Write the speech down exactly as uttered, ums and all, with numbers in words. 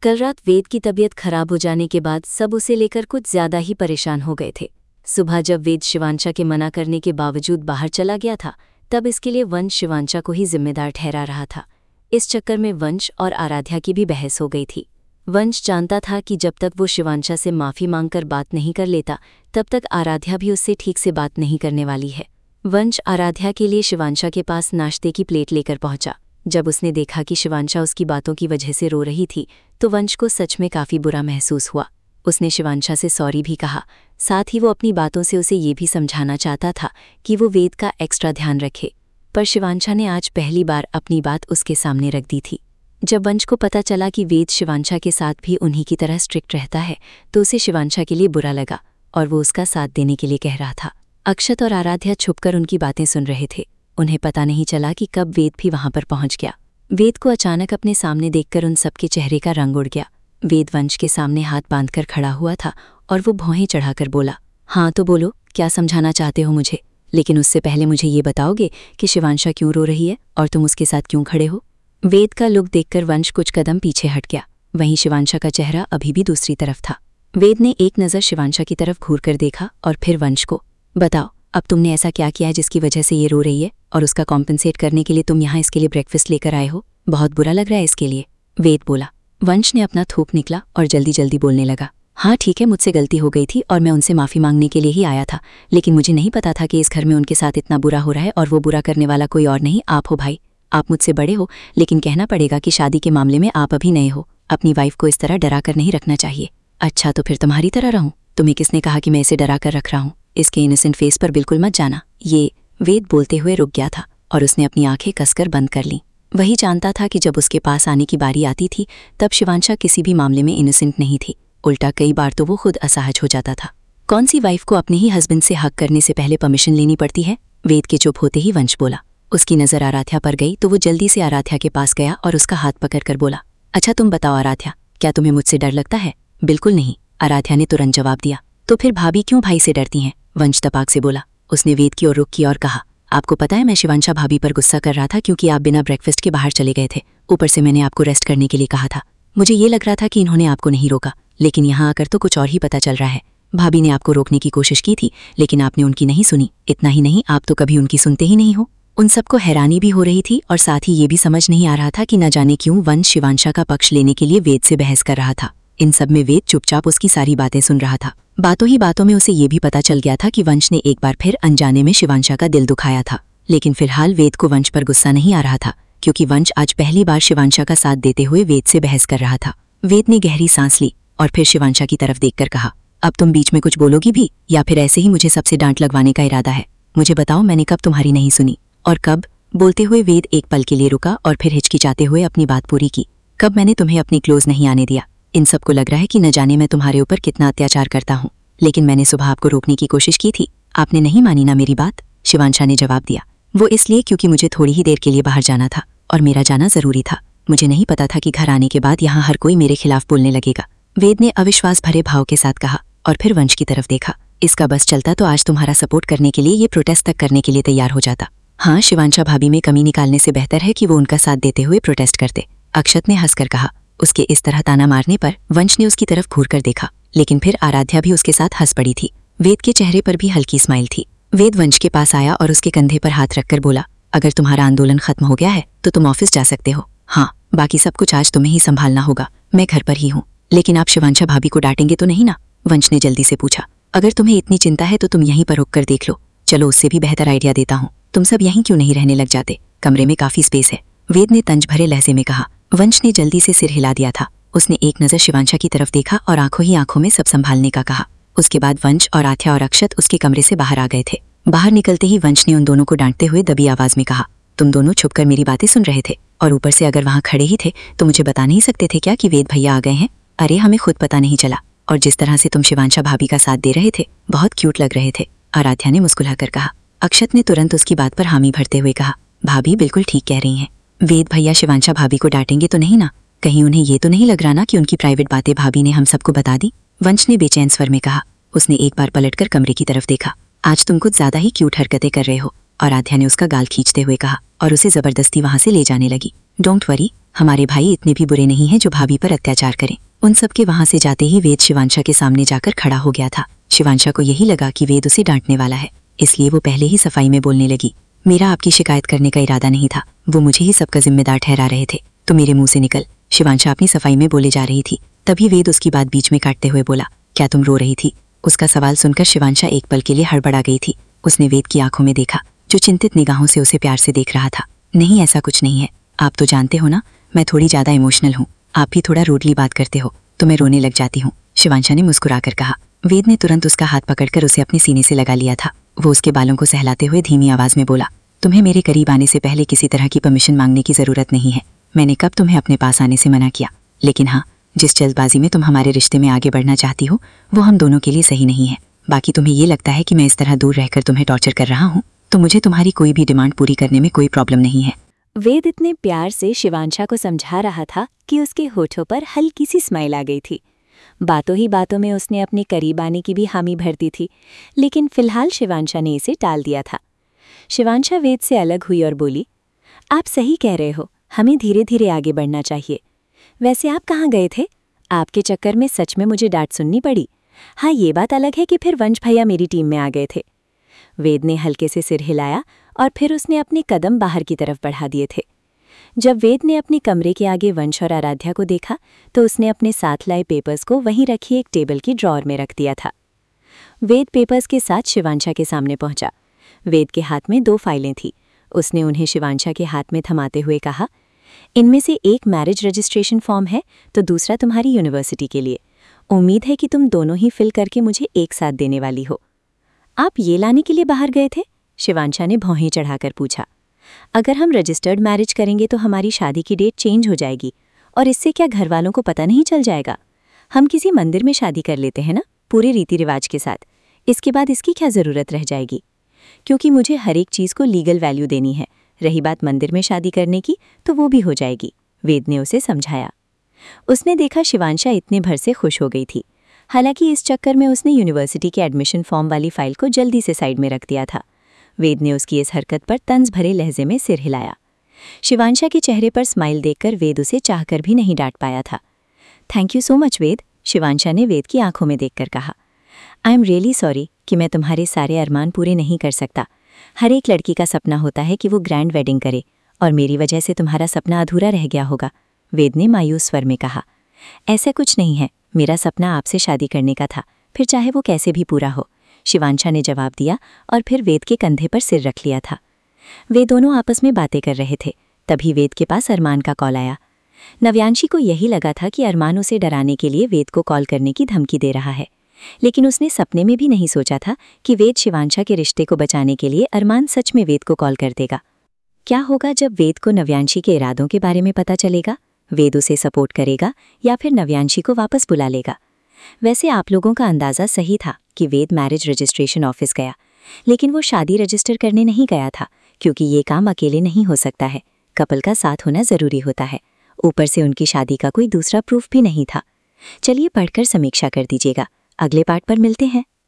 कल रात वेद की तबीयत खराब हो जाने के बाद सब उसे लेकर कुछ ज्यादा ही परेशान हो गए थे। सुबह जब वेद शिवांशा के मना करने के बावजूद बाहर चला गया था, तब इसके लिए वंश शिवांशा को ही जिम्मेदार ठहरा रहा था। इस चक्कर में वंश और आराध्या की भी बहस हो गई थी। वंश जानता था कि जब तक वो शिवांशा से माफ़ी मांगकर बात नहीं कर लेता, तब तक आराध्या भी उससे ठीक से बात नहीं करने वाली है। वंश आराध्या के लिए शिवांशा के पास नाश्ते की प्लेट लेकर पहुंचा। जब उसने देखा कि शिवांशा उसकी बातों की वजह से रो रही थी, तो वंश को सच में काफ़ी बुरा महसूस हुआ। उसने शिवांशा से सॉरी भी कहा, साथ ही वो अपनी बातों से उसे ये भी समझाना चाहता था कि वो वेद का एक्स्ट्रा ध्यान रखे। पर शिवांशा ने आज पहली बार अपनी बात उसके सामने रख दी थी। जब वंश को पता चला कि वेद शिवांशा के साथ भी उन्हीं की तरह स्ट्रिक्ट रहता है, तो उसे शिवांशा के लिए बुरा लगा और वो उसका साथ देने के लिए कह रहा था। अक्षत और आराध्या छुपकर उनकी बातें सुन रहे थे। उन्हें पता नहीं चला कि कब वेद भी वहां पर पहुंच गया। वेद को अचानक अपने सामने देखकर उन सबके चेहरे का रंग उड़ गया। वेद वंश के सामने हाथ बांधकर खड़ा हुआ था और वो भौहें चढ़ाकर बोला, हाँ तो बोलो, क्या समझाना चाहते हो मुझे? लेकिन उससे पहले मुझे ये बताओगे कि शिवांशा क्यों रो रही है और तुम उसके साथ क्यों खड़े हो? वेद का लुक देखकर वंश कुछ कदम पीछे हट गया। वहीं शिवांशा का चेहरा अभी भी दूसरी तरफ था। वेद ने एक नज़र शिवांशा की तरफ घूर कर देखा और फिर वंश को, बताओ अब तुमने ऐसा क्या किया है जिसकी वजह से ये रो रही है, और उसका कॉम्पनसेट करने के लिए तुम यहाँ इसके लिए ब्रेकफास्ट लेकर आए हो? बहुत बुरा लग रहा है इसके लिए, वेद बोला। वंश ने अपना थूक निकला और जल्दी जल्दी बोलने लगा, हाँ ठीक है, मुझसे गलती हो गई थी और मैं उनसे माफ़ी मांगने के लिए ही आया था, लेकिन मुझे नहीं पता था कि इस घर में उनके साथ इतना बुरा हो रहा है, और वो बुरा करने वाला कोई और नहीं आप हो भाई। आप मुझसे बड़े हो, लेकिन कहना पड़ेगा कि शादी के मामले में आप अभी नए हो। अपनी वाइफ को इस तरह डरा कर नहीं रखना चाहिए। अच्छा तो फिर तुम्हारी तरह रहूं? तुम्हें किसने कहा कि मैं इसे डरा कर रख रहा हूँ? इसके इनोसेंट फेस पर बिल्कुल मत जाना। ये वेद बोलते हुए रुक गया था और उसने अपनी आंखें कसकर बंद कर लीं। वही जानता था कि जब उसके पास आने की बारी आती थी, तब शिवांशा किसी भी मामले में इनोसेंट नहीं थी। उल्टा कई बार तो वो खुद असहज हो जाता था। कौन सी वाइफ को अपने ही हस्बैंड से हक करने से पहले परमिशन लेनी पड़ती है? वेद के चुप होते ही वंश बोला। उसकी नज़र आराध्या पर गई तो वो जल्दी से आराध्या के पास गया और उसका हाथ पकड़कर बोला, अच्छा तुम बताओ आराध्या, क्या तुम्हें मुझसे डर लगता है? बिल्कुल नहीं, आराध्या ने तुरंत जवाब दिया। तो फिर भाभी क्यों भाई से डरती हैं? वंश तपाक से बोला। उसने वेद की ओर रुख किया और कहा, आपको पता है मैं शिवांशा भाभी पर गुस्सा कर रहा था क्योंकि आप बिना ब्रेकफास्ट के बाहर चले गए थे। ऊपर से मैंने आपको रेस्ट करने के लिए कहा था। मुझे ये लग रहा था कि इन्होंने आपको नहीं रोका, लेकिन यहाँ आकर तो कुछ और ही पता चल रहा है। भाभी ने आपको रोकने की कोशिश की थी, लेकिन आपने उनकी नहीं सुनी। इतना ही नहीं, आप तो कभी उनकी सुनते ही नहीं हो। उन सबको हैरानी भी हो रही थी और साथ ही ये भी समझ नहीं आ रहा था कि न जाने क्यों वंश शिवांशा का पक्ष लेने के लिए वेद से बहस कर रहा था। इन सब में वेद चुपचाप उसकी सारी बातें सुन रहा था। बातों ही बातों में उसे ये भी पता चल गया था कि वंश ने एक बार फिर अनजाने में शिवांशा का दिल दुखाया था। लेकिन फिलहाल वेद को वंश पर गुस्सा नहीं आ रहा था, क्योंकि वंश आज पहली बार शिवांशा का साथ देते हुए वेद से बहस कर रहा था। वेद ने गहरी सांस ली और फिर शिवांशा की तरफ देखकर कहा, अब तुम बीच में कुछ बोलोगी भी, या फिर ऐसे ही मुझे सबसे डांट लगवाने का इरादा है? मुझे बताओ, मैंने कब तुम्हारी नहीं सुनी, और कब? बोलते हुए वेद एक पल के लिए रुका और फिर हिचकिचाते हुए अपनी बात पूरी की। कब मैंने तुम्हें अपनी क्लोज नहीं आने दिया? इन सबको लग रहा है कि न जाने मैं तुम्हारे ऊपर कितना अत्याचार करता हूँ, लेकिन मैंने सुबह आपको रोकने की कोशिश की थी, आपने नहीं मानी ना मेरी बात? शिवांशा ने जवाब दिया। वो इसलिए क्योंकि मुझे थोड़ी ही देर के लिए बाहर जाना था और मेरा जाना जरूरी था। मुझे नहीं पता था कि घर आने के बाद यहाँ हर कोई मेरे खिलाफ बोलने लगेगा, वेद ने अविश्वास भरे भाव के साथ कहा और फिर वंश की तरफ देखा। इसका बस चलता तो आज तुम्हारा सपोर्ट करने के लिए ये प्रोटेस्ट तक करने के लिए तैयार हो जाता। हाँ, शिवांशा भाभी में कमी निकालने से बेहतर है कि वो उनका साथ देते हुए प्रोटेस्ट करते, अक्षत ने हंसकर कहा। उसके इस तरह ताना मारने पर वंश ने उसकी तरफ घूर कर देखा, लेकिन फिर आराध्या भी उसके साथ हंस पड़ी थी। वेद के चेहरे पर भी हल्की स्माइल थी। वेद वंश के पास आया और उसके कंधे पर हाथ रखकर बोला, अगर तुम्हारा आंदोलन खत्म हो गया है तो तुम ऑफिस जा सकते हो। हाँ, बाकी सब कुछ आज तुम्हें ही संभालना होगा, मैं घर पर ही हूँ। लेकिन आप शिवांशा भाभी को डांटेंगे तो नहीं ना? वंश ने जल्दी से पूछा। अगर तुम्हें इतनी चिंता है तो तुम यहीं पर रुक कर देख लो। चलो, उससे भी बेहतर आइडिया देता हूँ, तुम सब यहीं क्यों नहीं रहने लग जाते? कमरे में काफी स्पेस है, वेद ने तंज भरे लहजे में कहा। वंश ने जल्दी से सिर हिला दिया था। उसने एक नज़र शिवांशा की तरफ देखा और आंखों ही आंखों में सब संभालने का कहा। उसके बाद वंश और आथ्या और अक्षत उसके कमरे से बाहर आ गए थे। बाहर निकलते ही वंश ने उन दोनों को डांटते हुए दबी आवाज में कहा, तुम दोनों छुपकर मेरी बातें सुन रहे थे, और ऊपर से अगर वहाँ खड़े ही थे तो मुझे बता नहीं सकते थे क्या कि वेद भैया आ गए हैं? अरे हमें खुद पता नहीं चला, और जिस तरह से तुम शिवांशा भाभी का साथ दे रहे थे, बहुत क्यूट लग रहे थे, आराध्या ने मुस्कुराकर कहा। अक्षत ने तुरंत उसकी बात पर हामी भरते हुए कहा, भाभी बिल्कुल ठीक कह रही हैं। वेद भैया शिवांशा भाभी को डांटेंगे तो नहीं ना? कहीं उन्हें ये तो नहीं लग रहा ना कि उनकी प्राइवेट बातें भाभी ने हम सबको बता दी? वंश ने बेचैन स्वर में कहा। उसने एक बार पलटकर कमरे की तरफ देखा। आज तुम कुछ ज्यादा ही क्यूट हरकतें कर रहे हो, आराध्या ने उसका गाल खींचते हुए कहा और उसे जबरदस्ती वहां से ले जाने लगी। डोंट वरी, हमारे भाई इतने भी बुरे नहीं हैं जो भाभी पर अत्याचार करें। उन सब के वहां से जाते ही वेद शिवांशा के सामने जाकर खड़ा हो गया था। शिवांशा को यही लगा कि वेद उसे डांटने वाला है, इसलिए वो पहले ही सफाई में बोलने लगी। मेरा आपकी शिकायत करने का इरादा नहीं था, वो मुझे ही सबका जिम्मेदार ठहरा रहे थे, तो मेरे मुंह से निकल। शिवांशा अपनी सफाई में बोले जा रही थी, तभी वेद उसकी बात बीच में काटते हुए बोला, क्या तुम रो रही थी? उसका सवाल सुनकर शिवांशा एक पल के लिए हड़बड़ा गई थी। उसने वेद की आंखों में देखा, जो चिंतित निगाहों से उसे प्यार से देख रहा था। नहीं, ऐसा कुछ नहीं है, आप तो जानते हो ना, मैं थोड़ी ज्यादा इमोशनल हूँ। आप भी थोड़ा रूडली बात करते हो तो मैं रोने लग जाती हूँ, शिवांशा ने मुस्कुराकर कहा। वेद ने तुरंत उसका हाथ पकड़कर उसे अपने सीने से लगा लिया था। वो उसके बालों को सहलाते हुए धीमी आवाज में बोला, तुम्हें मेरे करीब आने से पहले किसी तरह की परमिशन मांगने की जरूरत नहीं है। मैंने कब तुम्हें अपने पास आने से मना किया? लेकिन हाँ, जिस जल्दबाजी में तुम हमारे रिश्ते में आगे बढ़ना चाहती हो वो हम दोनों के लिए सही नहीं है। बाकी तुम्हें ये लगता है कि मैं इस तरह दूर रहकर तुम्हें टॉर्चर कर रहा हूँ, तो मुझे तुम्हारी कोई भी डिमांड पूरी करने में कोई प्रॉब्लम नहीं है। वेद इतने प्यार से शिवांशा को समझा रहा था कि उसके होठों पर हल्की सी स्माइल आ गई थी। बातों ही बातों में उसने अपने करीब आने की भी हामी भर दी थी, लेकिन फिलहाल शिवांशा ने इसे टाल दिया था। शिवांशा वेद से अलग हुई और बोली, आप सही कह रहे हो, हमें धीरे धीरे आगे बढ़ना चाहिए। वैसे आप कहाँ गए थे? आपके चक्कर में सच में मुझे डांट सुननी पड़ी। हाँ, ये बात अलग है कि फिर वंश भैया मेरी टीम में आ गए थे। वेद ने हल्के से सिर हिलाया और फिर उसने अपने कदम बाहर की तरफ बढ़ा दिए थे। जब वेद ने अपने कमरे के आगे वंश और आराध्या को देखा तो उसने अपने साथ लाए पेपर्स को वहीं रखी एक टेबल की ड्रॉअर में रख दिया था। वेद पेपर्स के साथ शिवांशा के सामने पहुंचा। वेद के हाथ में दो फाइलें थीं। उसने उन्हें शिवांशा के हाथ में थमाते हुए कहा, इनमें से एक मैरिज रजिस्ट्रेशन फॉर्म है तो दूसरा तुम्हारी यूनिवर्सिटी के लिए। उम्मीद है कि तुम दोनों ही फिल करके मुझे एक साथ देने वाली हो। आप ये लाने के लिए बाहर गए थे? शिवांशा ने भौहें चढ़ाकर पूछा। अगर हम रजिस्टर्ड मैरिज करेंगे तो हमारी शादी की डेट चेंज हो जाएगी, और इससे क्या घर वालों को पता नहीं चल जाएगा? हम किसी मंदिर में शादी कर लेते हैं ना, पूरे रीति रिवाज के साथ। इसके बाद इसकी क्या ज़रूरत रह जाएगी? क्योंकि मुझे हर एक चीज़ को लीगल वैल्यू देनी है। रही बात मंदिर में शादी करने की, तो वो भी हो जाएगी, वेद ने उसे समझाया। उसने देखा शिवांशा इतने भर से खुश हो गई थी। हालांकि इस चक्कर में उसने यूनिवर्सिटी के एडमिशन फॉर्म वाली फाइल को जल्दी से साइड में रख दिया था। वेद ने उसकी इस हरकत पर तंज भरे लहजे में सिर हिलाया। शिवांशा के चेहरे पर स्माइल देखकर वेद उसे चाहकर भी नहीं डांट पाया था। Thank you so much Ved, Shivansha ने वेद की आंखों में देखकर कहा। आई एम रियली सॉरी कि मैं तुम्हारे सारे अरमान पूरे नहीं कर सकता। हर एक लड़की का सपना होता है कि वो ग्रैंड वेडिंग करे, और मेरी वजह से तुम्हारा सपना अधूरा रह गया होगा, वेद ने मायूस स्वर में कहा। ऐसा कुछ नहीं है, मेरा सपना आपसे शादी करने का था, फिर चाहे वो कैसे भी पूरा हो, शिवांशा ने जवाब दिया और फिर वेद के कंधे पर सिर रख लिया था। वे दोनों आपस में बातें कर रहे थे, तभी वेद के पास अरमान का कॉल आया। नव्यांशी को यही लगा था कि अरमान उसे डराने के लिए वेद को कॉल करने की धमकी दे रहा है, लेकिन उसने सपने में भी नहीं सोचा था कि वेद शिवांशा के रिश्ते को बचाने के लिए अरमान सच में वेद को कॉल कर देगा। क्या होगा जब वेद को नव्यांशी के इरादों के बारे में पता चलेगा? वेद उसे सपोर्ट करेगा या फिर नव्यांशी को वापस बुला लेगा? वैसे आप लोगों का अंदाज़ा सही था कि वेद मैरिज रजिस्ट्रेशन ऑफिस गया, लेकिन वो शादी रजिस्टर करने नहीं गया था, क्योंकि ये काम अकेले नहीं हो सकता है, कपल का साथ होना ज़रूरी होता है। ऊपर से उनकी शादी का कोई दूसरा प्रूफ भी नहीं था। चलिए पढ़कर समीक्षा कर दीजिएगा, अगले पार्ट पर मिलते हैं।